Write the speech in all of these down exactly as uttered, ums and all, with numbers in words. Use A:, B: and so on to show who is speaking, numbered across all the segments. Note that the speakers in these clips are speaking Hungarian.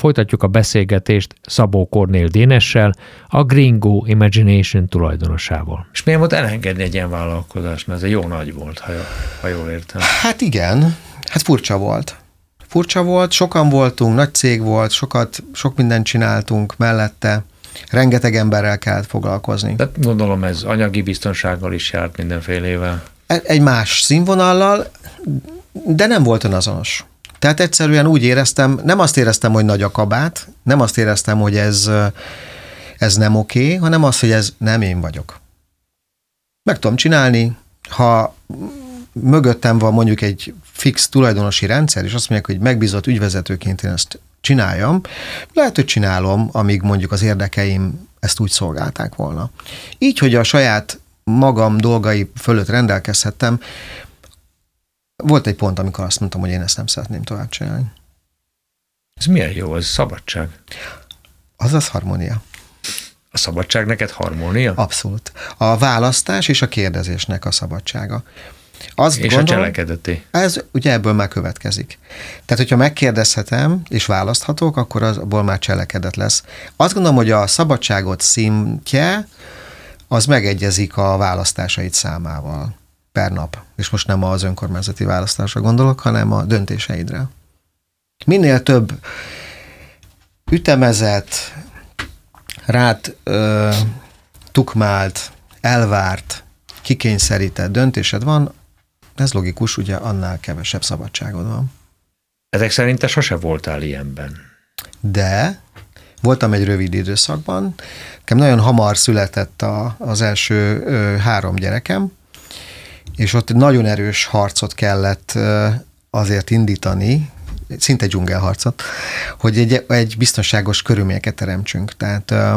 A: folytatjuk a beszélgetést Szabó Kornél Dénessel, a Gringo Imagination tulajdonosával. És milyen volt elengedni egy ilyen vállalkozást, mert ez egy jó nagy volt, ha, ha jól értem.
B: Hát igen, hát furcsa volt. Furcsa volt, sokan voltunk, nagy cég volt, sokat, sok mindent csináltunk mellette, rengeteg emberrel kellett foglalkozni.
A: De gondolom ez anyagi biztonsággal is járt mindenfélevel.
B: Egy más színvonallal, de nem volt önazonos. Tehát egyszerűen úgy éreztem, nem azt éreztem, hogy nagy a kabát, nem azt éreztem, hogy ez, ez nem oké, hanem azt, hogy ez nem én vagyok. Meg tudom csinálni, ha mögöttem van mondjuk egy fix tulajdonosi rendszer, és azt mondják, hogy megbízott ügyvezetőként én ezt csináljam, lehet, hogy csinálom, amíg mondjuk az érdekeim ezt úgy szolgálták volna. Így, hogy a saját magam dolgai fölött rendelkezhettem, volt egy pont, amikor azt mondtam, hogy én ezt nem szeretném tovább csinálni.
A: Ez milyen jó, ez szabadság.
B: Azaz harmónia.
A: A szabadság neked harmónia?
B: Abszolút. A választás és a kérdezésnek a szabadsága. Azt
A: és
B: gondolom,
A: a cselekedeté.
B: Ez ugye ebből már következik. Tehát, hogyha megkérdezhetem és választhatok, akkor abból már cselekedet lesz. Azt gondolom, hogy a szabadságot szintje az megegyezik a választásaid számával per nap. És most nem az önkormányzati választásra gondolok, hanem a döntéseidre. Minél több ütemezett, rád ö, tukmált, elvárt, kikényszerített döntésed van, ez logikus, ugye annál kevesebb szabadságod van.
A: Ezek szerint te sose voltál ilyenben.
B: De voltam egy rövid időszakban, nekem nagyon hamar született a, az első ö, három gyerekem, és ott nagyon erős harcot kellett ö, azért indítani, szinte dzsungelharcot, hogy egy, egy biztonságos körülményeket teremtsünk. Tehát ö,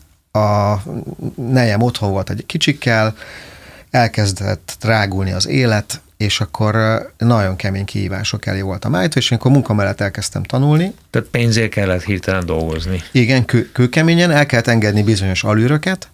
B: a nejem otthon volt egy kicsikkel, elkezdett drágulni az élet, és akkor nagyon kemény kihívások elé voltam állítva, és akkor munka mellett elkezdtem tanulni.
A: Tehát pénzért kellett hirtelen dolgozni.
B: Igen, kő, kőkeményen, el kellett engedni bizonyos alűröket,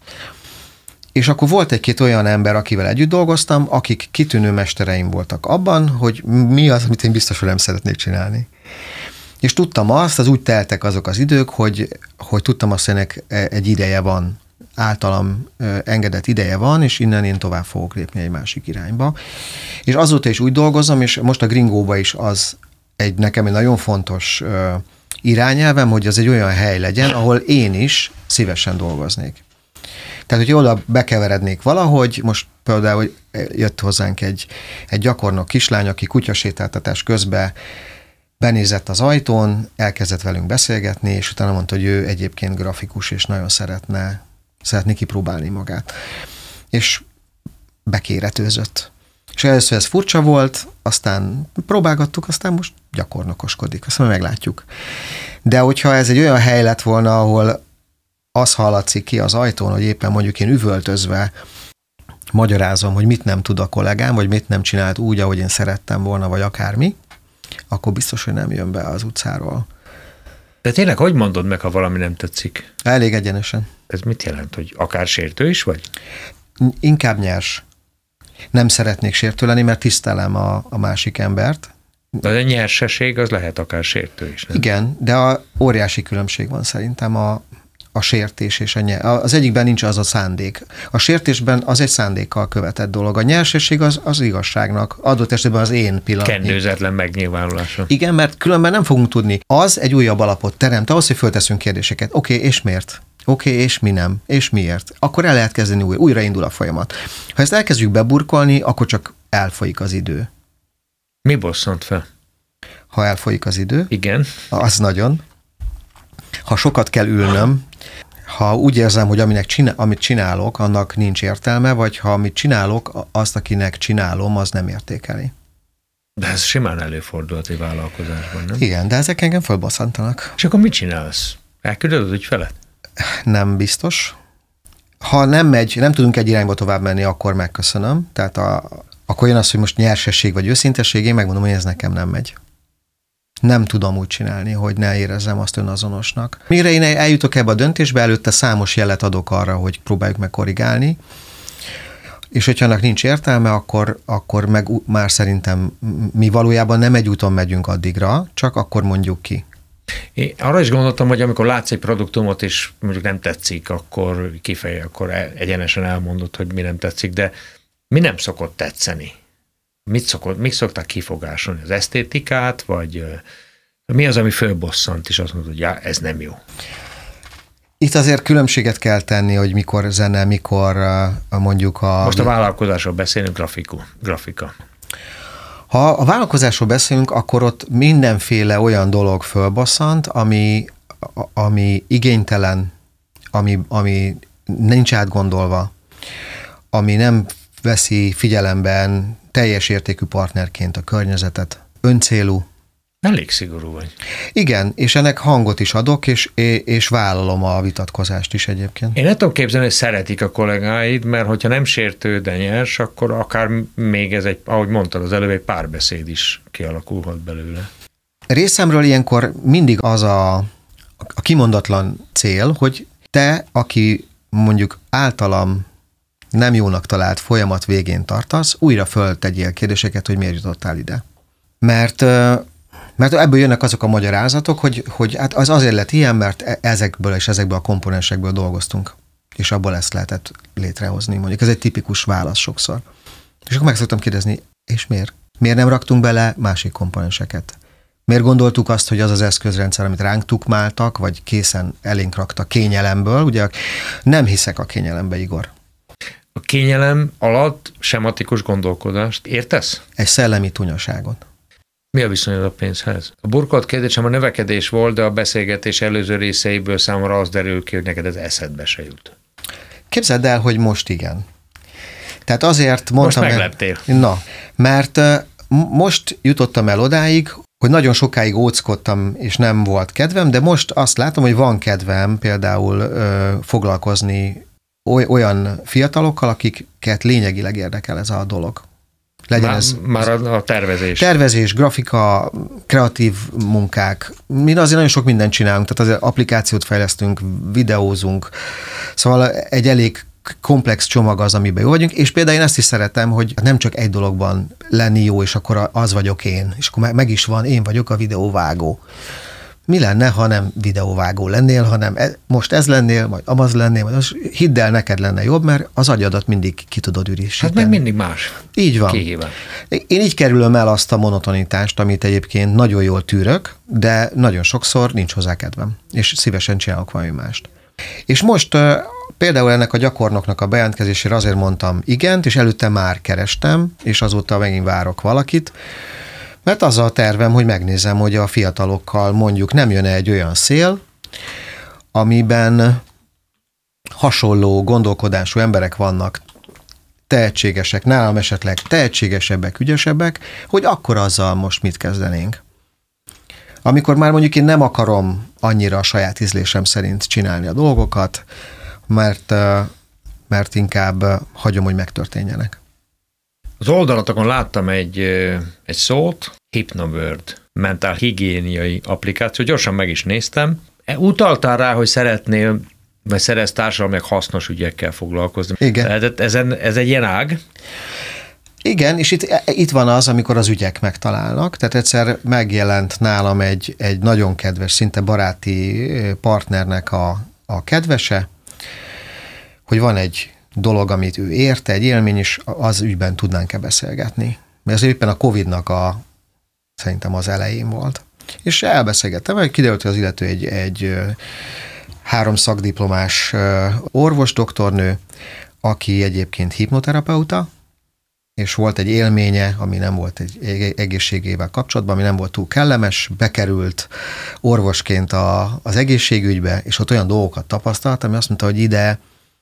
B: és akkor volt egy-két olyan ember, akivel együtt dolgoztam, akik kitűnő mestereim voltak abban, hogy mi az, amit én biztos, hogy nem szeretnék csinálni. És tudtam azt, az úgy teltek azok az idők, hogy, hogy tudtam azt, hogy ennek egy ideje van, általam engedett ideje van, és innen én tovább fogok lépni egy másik irányba. És azóta is úgy dolgozom, és most a Gringóba is az egy nekem egy nagyon fontos irányelvem, hogy az egy olyan hely legyen, ahol én is szívesen dolgoznék. Tehát, hogy oda bekeverednék valahogy, most például hogy jött hozzánk egy, egy gyakornok kislány, aki kutyasétáltatás közben benézett az ajtón, elkezdett velünk beszélgetni, és utána mondta, hogy ő egyébként grafikus, és nagyon szeretne szeretné kipróbálni magát. És bekéretőzött. És először ez furcsa volt, aztán próbálgattuk, aztán most gyakornokoskodik, azt mondja, meglátjuk. De hogyha ez egy olyan hely lett volna, ahol az hallatszik ki az ajtón, hogy éppen mondjuk én üvöltözve magyarázom, hogy mit nem tud a kollégám, vagy mit nem csinált úgy, ahogy én szerettem volna, vagy akármi, akkor biztos, hogy nem jön be az utcáról.
A: De tényleg, hogy mondod meg, ha valami nem tetszik?
B: Elég egyenesen.
A: Ez mit jelent, hogy akár sértő is vagy?
B: Inkább nyers. Nem szeretnék sértő lenni, mert tisztelem a, a másik embert.
A: De a nyerseség az lehet akár sértő is, nem?
B: Igen, de a óriási különbség van szerintem a, a sértés és a nyer. Az egyikben nincs az a szándék. A sértésben az egy szándékkal követett dolog. A nyersesség az, az igazságnak, adott esetben az én pillanatnyi.
A: Kendőzetlen megnyilvánulása.
B: Igen, mert különben nem fogunk tudni. Az egy újabb alapot teremt, ahhoz, hogy fölteszünk kérdéseket. Oké, okay, és miért? Oké, okay, és mi nem? És miért? Akkor el lehet kezdeni újra. Újraindul a folyamat. Ha ezt elkezdjük beburkolni, akkor csak elfolyik az idő.
A: Mi bosszant fel?
B: Ha elfolyik az idő.
A: Igen.
B: Az nagyon. Ha sokat kell ülnöm, ha úgy érzem, hogy aminek csinál, amit csinálok, annak nincs értelme, vagy ha amit csinálok, azt, akinek csinálom, az nem értékeli.
A: De ez simán előfordult egy vállalkozásban, nem?
B: Igen, de ezek engem fölbosszantanak.
A: És akkor mit csinálsz? Elküldöd az ügyfelet?
B: Nem biztos. Ha nem megy, nem tudunk egy irányba tovább menni, akkor megköszönöm. Tehát a, akkor jön az, hogy most nyersesség vagy őszintesség, én megmondom, hogy ez nekem nem megy. Nem tudom úgy csinálni, hogy ne érezzem azt önazonosnak. Mire én eljutok ebbe a döntésbe, előtte számos jelet adok arra, hogy próbáljuk meg korrigálni, és hogyha annak nincs értelme, akkor, akkor meg már szerintem mi valójában nem egy úton megyünk addigra, csak akkor mondjuk ki.
A: Én arra is gondoltam, hogy amikor látsz egy produktumot, és mondjuk nem tetszik, akkor kifeje, akkor egyenesen elmondod, hogy mi nem tetszik, de mi nem szokott tetszeni? Mit szokott, mik szokták kifogásolni? Az esztétikát, vagy mi az, ami fölbosszant, és azt mondod, hogy já, ez nem jó?
B: Itt azért különbséget kell tenni, hogy mikor zene, mikor mondjuk a...
A: Most a vállalkozásról beszélünk, grafiku, grafika.
B: Ha a vállalkozásról beszélünk, akkor ott mindenféle olyan dolog fölbosszant, ami, ami igénytelen, ami, ami nincs átgondolva, ami nem veszi figyelemben teljes értékű partnerként a környezetet, öncélú.
A: Elég szigorú vagy.
B: Igen, és ennek hangot is adok, és, és vállalom a vitatkozást is egyébként.
A: Én nem tudom képzelni, hogy szeretik a kollégáid, mert hogyha nem sértő, de nyers, akkor akár még ez egy, ahogy mondtad az előbb, egy párbeszéd is kialakulhat belőle.
B: Részemről ilyenkor mindig az a, a kimondatlan cél, hogy te, aki mondjuk általam nem jónak talált folyamat végén tartasz, újra föltegyél kérdéseket, hogy miért jutottál ide. Mert Mert ebből jönnek azok a magyarázatok, hogy, hogy hát az azért lett ilyen, mert ezekből és ezekből a komponensekből dolgoztunk, és abból ezt lehetett létrehozni. Mondjuk ez egy tipikus válasz sokszor. És akkor meg szoktam kérdezni, és miért? Miért nem raktunk bele másik komponenseket? Miért gondoltuk azt, hogy az az eszközrendszer, amit ránk tukmáltak, vagy készen elénk raktak kényelemből, ugye nem hiszek a kényelembe, Igor.
A: A kényelem alatt sematikus gondolkodást értesz?
B: Egy szellemi tunyaságot.
A: Mi a viszonyod a pénzhez? A burkolt kérdésem a növekedés volt, de a beszélgetés előző részeiből számomra az derül ki, hogy neked ez eszedbe se jut.
B: Képzeld el, hogy most igen. Tehát azért mondtam...
A: Most megleptél.
B: El, na, mert uh, most jutottam el odáig, hogy nagyon sokáig óckodtam, és nem volt kedvem, de most azt látom, hogy van kedvem például uh, foglalkozni oly, olyan fiatalokkal, akiket lényegileg érdekel ez a dolog. Legyen
A: már,
B: ez,
A: már a, a tervezés.
B: Tervezés, grafika, kreatív munkák. Mi azért nagyon sok mindent csinálunk, tehát az applikációt fejlesztünk, videózunk, szóval egy elég komplex csomag az, amiben jó vagyunk, és például én ezt is szeretem, hogy nem csak egy dologban lenni jó, és akkor az vagyok én, és akkor meg is van, én vagyok a videóvágó. Mi lenne, ha nem videóvágó lennél, hanem most ez lennél, majd amaz lennél, majd az, hidd el, neked lenne jobb, mert az agyadat mindig ki tudod ürítsíteni.
A: Hát meg mindig más.
B: Így van.
A: Kihívás.
B: Én így kerülöm el azt a monotonitást, amit egyébként nagyon jól tűrök, de nagyon sokszor nincs hozzá kedvem, és szívesen csinálok valami mást. És most uh, például ennek a gyakornoknak a bejelentkezésére azért mondtam igent, és előtte már kerestem, és azóta megint várok valakit, mert az a tervem, hogy megnézem, hogy a fiatalokkal mondjuk nem jön egy olyan szél, amiben hasonló gondolkodású emberek vannak, tehetségesek, nálam esetleg tehetségesebbek, ügyesebbek, hogy akkor azzal most mit kezdenénk. Amikor már mondjuk én nem akarom annyira a saját ízlésem szerint csinálni a dolgokat, mert, mert inkább hagyom, hogy megtörténjenek.
A: Az oldalatokon láttam egy, egy szót, Hypnobird, mentál higiéniai applikáció, gyorsan meg is néztem. Utaltál rá, hogy szeretnél, vagy szeretsz társadalmi hasznos ügyekkel foglalkozni.
B: Igen.
A: Ez, ez egy ilyen ág?
B: Igen, és itt, itt van az, amikor az ügyek megtalálnak. Tehát egyszer megjelent nálam egy, egy nagyon kedves, szinte baráti partnernek a, a kedvese, hogy van egy dolog, amit ő érte, egy élmény, és az ügyben tudnánk-e beszélgetni. Mert ez éppen a Covidnak a, szerintem az elején volt. És elbeszélgettem, hogy kiderült, hogy az illető egy, egy három szakdiplomás orvos, doktornő, aki egyébként hipnoterapeuta, és volt egy élménye, ami nem volt egy egészségével kapcsolatban, ami nem volt túl kellemes, bekerült orvosként a, az egészségügybe, és ott olyan dolgokat tapasztalt, ami azt mondta, hogy ide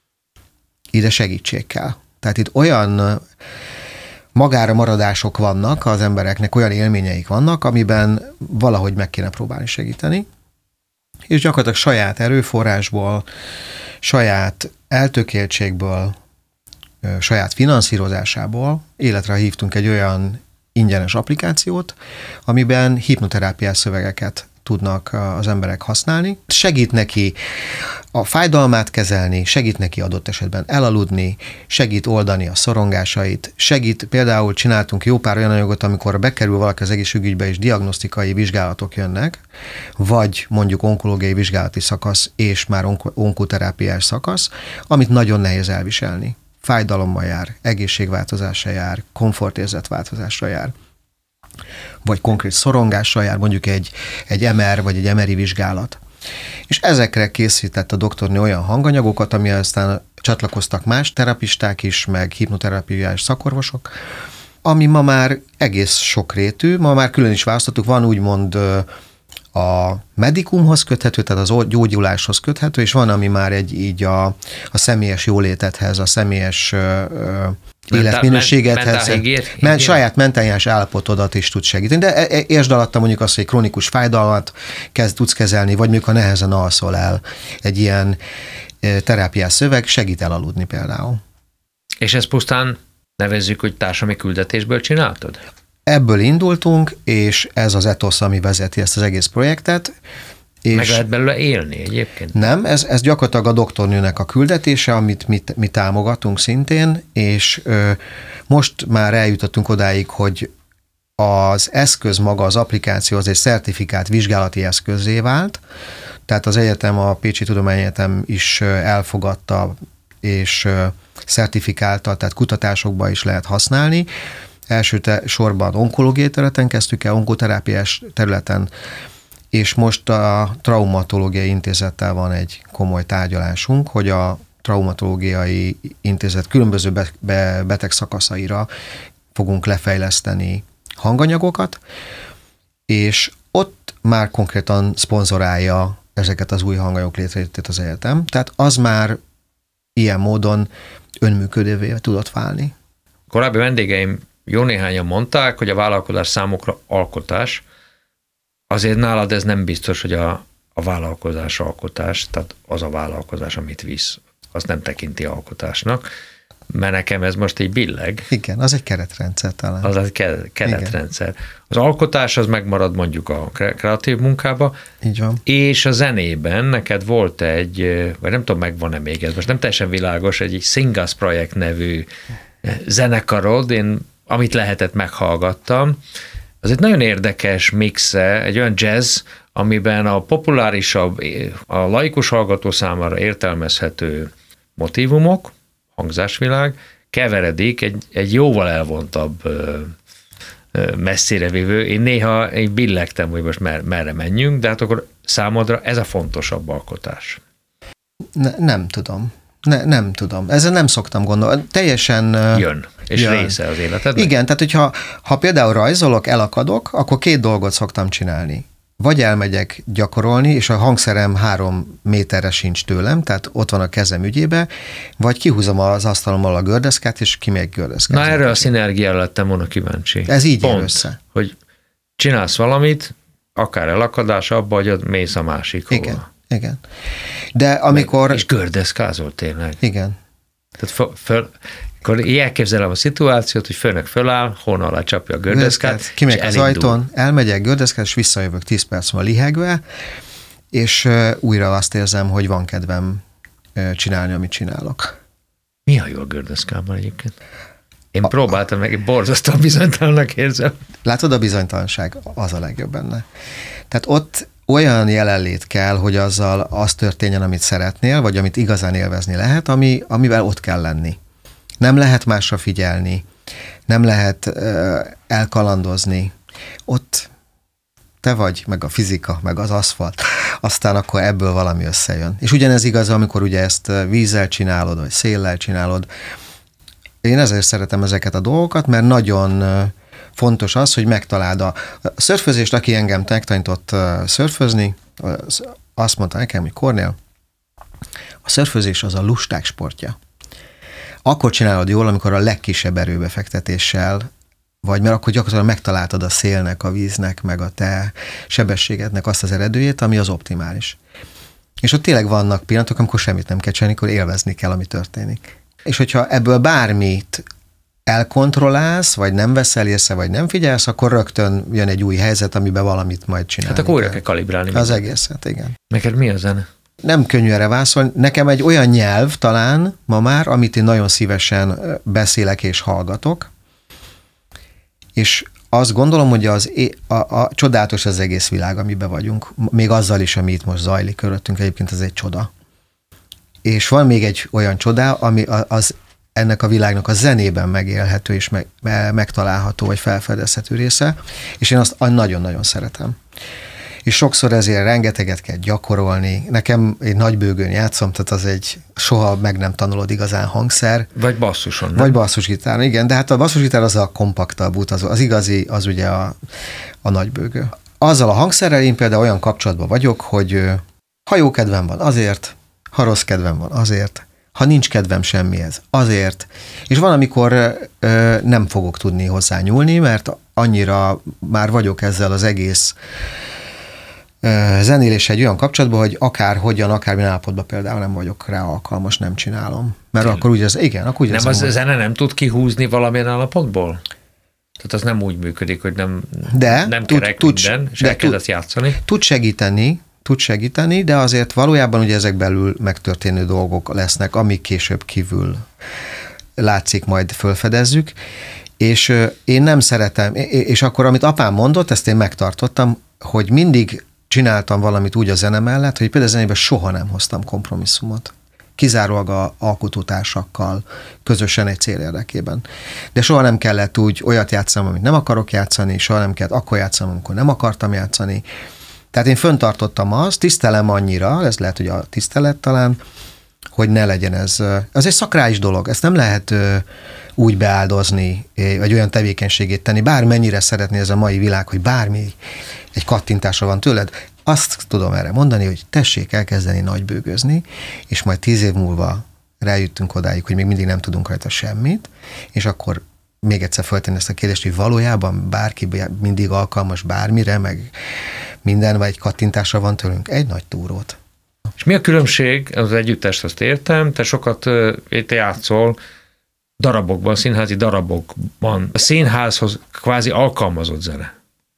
B: ide segítség kell. Tehát itt olyan magára maradások vannak az embereknek, olyan élményeik vannak, amiben valahogy meg kéne próbálni segíteni, és gyakorlatilag saját erőforrásból, saját eltökéltségből, saját finanszírozásából életre hívtunk egy olyan ingyenes applikációt, amiben hipnoterápiás szövegeket tudnak az emberek használni. Segít neki a fájdalmát kezelni, segít neki adott esetben elaludni, segít oldani a szorongásait, segít, például csináltunk jó pár olyan anyagot, amikor bekerül valaki az egészségügybe és diagnosztikai vizsgálatok jönnek, vagy mondjuk onkológiai vizsgálati szakasz és már onko- onkoterápiás szakasz, amit nagyon nehéz elviselni. Fájdalommal jár, egészségváltozással jár, komfortérzetváltozásra jár, vagy konkrét szorongással jár, mondjuk egy, egy em er vagy egy em er i vizsgálat. És ezekre készített a doktornő olyan hanganyagokat, ami aztán csatlakoztak más terapisták is, meg hipnoterápiás szakorvosok, ami ma már egész sokrétű, ma már külön is választottuk, van úgymond a medikumhoz köthető, tehát az gyógyuláshoz köthető, és van, ami már egy így a, a személyes jólétethez, a személyes ö, életminőségethez, men, saját mentáliás állapotodat is tud segíteni. De értsd alatta mondjuk azt, hogy krónikus fájdalmat kezd, tudsz kezelni, vagy mondjuk a nehezen alszol el. Egy ilyen terápiás szöveg segít elaludni például. És
A: ezt pusztán nevezzük, hogy társadalmi küldetésből csináltad?
B: Ebből indultunk, és ez az etosz, ami vezeti ezt az egész projektet. És
A: meg lehet belőle élni egyébként?
B: Nem, ez, ez gyakorlatilag a doktornőnek a küldetése, amit mi, mi támogatunk szintén, és ö, most már eljutottunk odáig, hogy az eszköz maga, az applikáció az egy szertifikált vizsgálati eszközzé vált, tehát az egyetem, a Pécsi Tudományegyetem is elfogadta, és ö, szertifikálta, tehát kutatásokban is lehet használni. Első te, sorban onkológiai területen kezdtük el, onkoterápiás területen, és most a Traumatológiai Intézettel van egy komoly tárgyalásunk, hogy a Traumatológiai Intézet különböző be, be, beteg szakaszaira fogunk lefejleszteni hanganyagokat, és ott már konkrétan szponzorálja ezeket az új hanganyagok létrejöttét az egyetem. Tehát az már ilyen módon önműködővé tudott válni.
A: Korábbi vendégeim jó néhányan mondták, hogy a vállalkozás számukra alkotás. Azért nálad ez nem biztos, hogy a, a vállalkozás alkotás, tehát az a vállalkozás, amit visz, azt nem tekinti alkotásnak, mert nekem ez most így billeg.
B: Igen, az egy keretrendszer talán.
A: Az egy keretrendszer. Igen. Az alkotás az megmarad mondjuk a kreatív munkába.
B: Így van.
A: És a zenében neked volt egy, vagy nem tudom, megvan-e még ez, most nem teljesen világos, egy Singas Projekt nevű zenekarod, én amit lehetett meghallgattam. Az egy nagyon érdekes mixe, egy olyan jazz, amiben a populárisabb, a laikus hallgató számára értelmezhető motívumok, hangzásvilág, keveredik egy, egy jóval elvontabb, messzire vívő. Én néha én billegtem, hogy most mer, merre menjünk, de hát akkor számodra ez a fontosabb alkotás.
B: Ne, nem tudom. Ne, nem tudom. Ezzel nem szoktam gondolni. Teljesen
A: jön, és jön. Része az életednek.
B: Igen, tehát hogyha ha például rajzolok, elakadok, akkor két dolgot szoktam csinálni. Vagy elmegyek gyakorolni, és a hangszerem három méterre sincs tőlem, tehát ott van a kezem ügyébe, vagy kihúzom az asztalommal a gördeszkát, és kimegyek gördeszkát.
A: Na erre a szinergiára lettem volna kíváncsi.
B: Ez így
A: Pont,
B: jön össze.
A: Hogy csinálsz valamit, akár elakadás, abba, hogy mész a másikhoz.
B: Igen, igen. De amikor...
A: És gördeszkázol tényleg.
B: Igen.
A: Tehát föl, föl, akkor így elképzelem a szituációt, hogy főnök föláll, hón alá csapja a gördeszkát,
B: kimegyek az ajtón, elmegyek gördeszkát, és visszajövök tíz perc múlva lihegve, és uh, újra azt érzem, hogy van kedvem uh, csinálni, amit csinálok.
A: Mi a jó a gördeszkában egyébként? Én a, próbáltam meg, borzasztóan bizonytalannak érzem.
B: Látod, a bizonytalanság az a legjobb benne. Tehát ott olyan jelenlét kell, hogy azzal az történjen, amit szeretnél, vagy amit igazán élvezni lehet, ami, amivel ott kell lenni. Nem lehet másra figyelni, nem lehet uh, elkalandozni. Ott te vagy, meg a fizika, meg az aszfalt, aztán akkor ebből valami összejön. És ugyanez igaz, amikor ugye ezt vízzel csinálod, vagy széllel csinálod. Én ezért szeretem ezeket a dolgokat, mert nagyon fontos az, hogy megtaláld a szörfözést, aki engem megtanított szörfözni, azt mondta nekem, hogy Kornél, a szörfözés az a lusták sportja. Akkor csinálod jól, amikor a legkisebb erőbefektetéssel vagy, mert akkor gyakorlatilag megtaláltad a szélnek, a víznek, meg a te sebességednek azt az eredőjét, ami az optimális. És ott tényleg vannak pillanatok, amikor semmit nem kell csinálni, akkor élvezni kell, ami történik. És hogyha ebből bármit elkontrollálsz, vagy nem veszel észre, vagy nem figyelsz, akkor rögtön jön egy új helyzet, amiben valamit majd csinálni.
A: Hát akkor újra kell kalibrálni.
B: Az egészet, igen.
A: Neked mi a zene?
B: Nem könnyű erre válaszolni. Nekem egy olyan nyelv talán ma már, amit én nagyon szívesen beszélek és hallgatok, és azt gondolom, hogy az, a, a, csodálatos az egész világ, amiben vagyunk, még azzal is, ami itt most zajlik körülöttünk, egyébként ez egy csoda. És van még egy olyan csoda, ami az ennek a világnak a zenében megélhető és meg, megtalálható, vagy felfedezhető része, és én azt nagyon-nagyon szeretem. És sokszor ezért rengeteget kell gyakorolni. Nekem egy nagybőgőn játszom, tehát az egy soha meg nem tanulod igazán hangszer.
A: Vagy basszuson. Nem?
B: Vagy basszusgitár, igen, de hát a basszusgitár az a kompaktabb út, az, az igazi, az ugye a, a nagybőgő. Azzal a hangszerrel én például olyan kapcsolatban vagyok, hogy ha jó kedvem van, azért, ha rossz kedvem van, azért, ha nincs kedvem semmihez, azért. És van, amikor ö, nem fogok tudni hozzá nyúlni, mert annyira már vagyok ezzel az egész ö, zenéléssel egy olyan kapcsolatban, hogy akár hogyan, akármilyen állapotban például nem vagyok rá alkalmas, nem csinálom. Mert Tényleg. akkor úgy az, igen, akkor úgy
A: Nem az a zene nem tud kihúzni valamilyen állapotból? Tehát az nem úgy működik, hogy nem,
B: de,
A: nem
B: tud,
A: kerek
B: tud,
A: minden, és
B: de
A: elkezdesz
B: tud,
A: játszani.
B: Tud segíteni, tud segíteni, de azért valójában ugye ezek belül megtörténő dolgok lesznek, amik később kívül látszik, majd fölfedezzük, és én nem szeretem, és akkor amit apám mondott, ezt én megtartottam, hogy mindig csináltam valamit úgy a zene mellett, hogy például a zenében soha nem hoztam kompromisszumot. Kizárólag a alkotótársakkal, közösen egy cél érdekében. De soha nem kellett úgy olyat játszanom, amit nem akarok játszani, soha nem kellett akkor játszanom, amikor nem akartam játszani. Tehát én föntartottam azt, tisztelem annyira, ez lehet, hogy a tisztelet talán, hogy ne legyen ez. Az egy szakrális dolog, ezt nem lehet úgy beáldozni, vagy olyan tevékenységét tenni, bármennyire szeretné ez a mai világ, hogy bármi egy kattintásra van tőled, azt tudom erre mondani, hogy tessék elkezdeni nagybőgözni, és majd tíz év múlva rájöttünk odáig, hogy még mindig nem tudunk rajta semmit, és akkor még egyszer föltenni ezt a kérdést, hogy valójában bárki mindig alkalmas bármire, meg minden, vagy egy kattintásra van tőlünk, egy nagy túrót.
A: És mi a különbség, az együttest azt értem, te sokat te játszol darabokban, színházi darabokban, a színházhoz kvázi alkalmazott zene.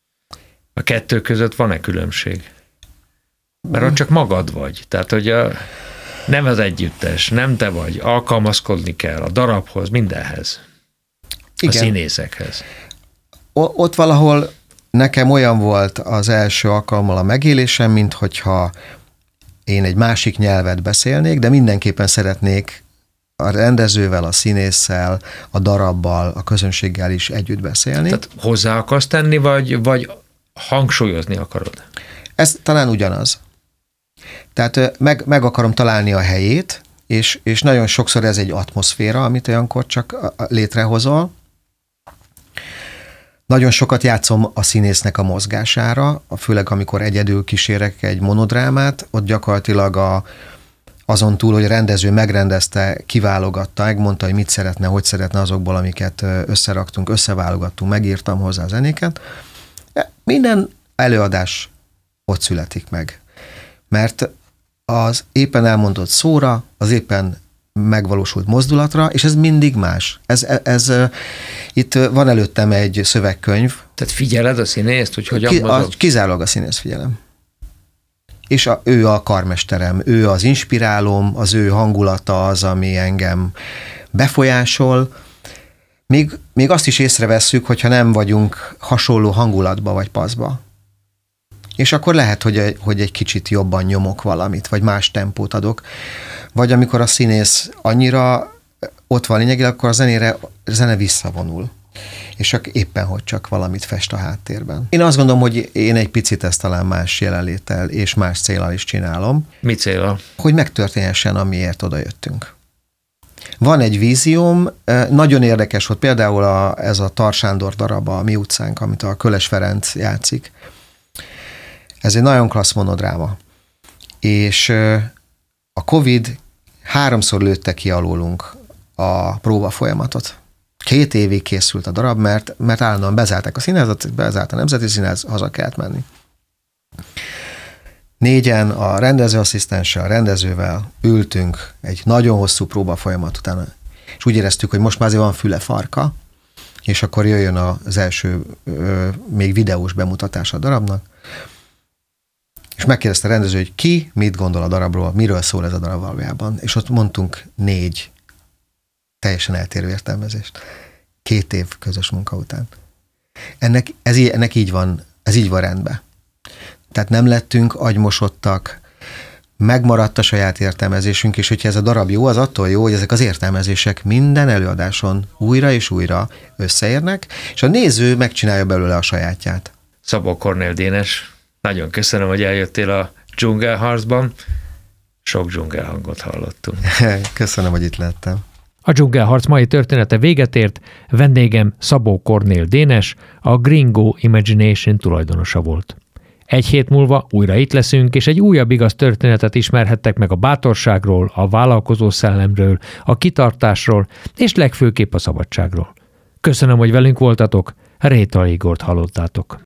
A: A kettő között van-e különbség? Mert ott csak magad vagy. Tehát, hogy a, nem az együttes, nem te vagy, alkalmazkodni kell a darabhoz, mindenhez. Igen. A színészekhez.
B: O- ott valahol nekem olyan volt az első alkalommal a megélésem, mint hogyha én egy másik nyelvet beszélnék, de mindenképpen szeretnék a rendezővel, a színésszel, a darabbal, a közönséggel is együtt beszélni.
A: Tehát hozzá akarsz tenni, vagy, vagy hangsúlyozni akarod?
B: Ez talán ugyanaz. Tehát meg, meg akarom találni a helyét, és, és nagyon sokszor ez egy atmoszféra, amit olyankor csak létrehozol. Nagyon sokat játszom a színésznek a mozgására, főleg amikor egyedül kísérek egy monodrámát, ott gyakorlatilag a, azon túl, hogy a rendező megrendezte, kiválogatta, megmondta, hogy mit szeretne, hogy szeretne azokból, amiket összeraktunk, összeválogattunk, megírtam hozzá a zenéket. Minden előadás ott születik meg. Mert az éppen elmondott szóra, az éppen megvalósult mozdulatra, és ez mindig más. Ez, ez, ez, itt van előttem egy szövegkönyv.
A: Tehát figyeled a színészt, hogy hogyan
B: ki,
A: mozog?
B: A, kizárólag a színész figyelem. És a, ő a karmesterem, ő az inspirálóm, az ő hangulata az, ami engem befolyásol. Még, még azt is észrevesszük, hogyha nem vagyunk hasonló hangulatba vagy paszba. És akkor lehet, hogy, hogy egy kicsit jobban nyomok valamit, vagy más tempót adok. Vagy amikor a színész annyira ott van lényegileg, akkor a zenére, a zene visszavonul. És csak éppen, hogy csak valamit fest a háttérben. Én azt gondolom, hogy én egy picit ezt talán más jelenléttel és más céllal is csinálom.
A: Mi céllal?
B: Hogy megtörténhessen, amiért oda jöttünk. Van egy vízióm, nagyon érdekes volt például a, ez a Tar Sándor darab, a Mi utcánk, amit a Köles Ferenc játszik. Ez egy nagyon klassz monodráma. És a Covid háromszor lőtte ki alólunk a próba folyamatot. Két évig készült a darab, mert, mert állandóan bezárták a színházat, bezárt a Nemzeti Színház, haza kellett menni. Négyen a rendezőasszisztenssel, a rendezővel ültünk egy nagyon hosszú próba folyamat után, és úgy éreztük, hogy most már azért van füle farka, és akkor jöjjön az első ö, még videós bemutatás a darabnak, és megkérdezte a rendező, hogy ki mit gondol a darabról, miről szól ez a darab valójában, és ott mondtunk négy teljesen eltérő értelmezést. Két év közös munka után. Ennek, ez, ennek így van, ez így van rendben. Tehát nem lettünk agymosodtak, megmaradt a saját értelmezésünk, és hogyha ez a darab jó, az attól jó, hogy ezek az értelmezések minden előadáson újra és újra összeérnek, és a néző megcsinálja belőle a sajátját.
A: Szabó Kornél Dénes, nagyon köszönöm, hogy eljöttél a dzsungelharcban. Sok dzsungelhangot hallottunk.
B: Köszönöm, hogy itt lettem.
C: A dzsungelharc mai története véget ért, vendégem Szabó Kornél Dénes, a Gringo Imagination tulajdonosa volt. Egy hét múlva újra itt leszünk, és egy újabb igaz történetet ismerhettek meg a bátorságról, a vállalkozó szellemről, a kitartásról, és legfőképp a szabadságról. Köszönöm, hogy velünk voltatok, Réta Igort hallottátok.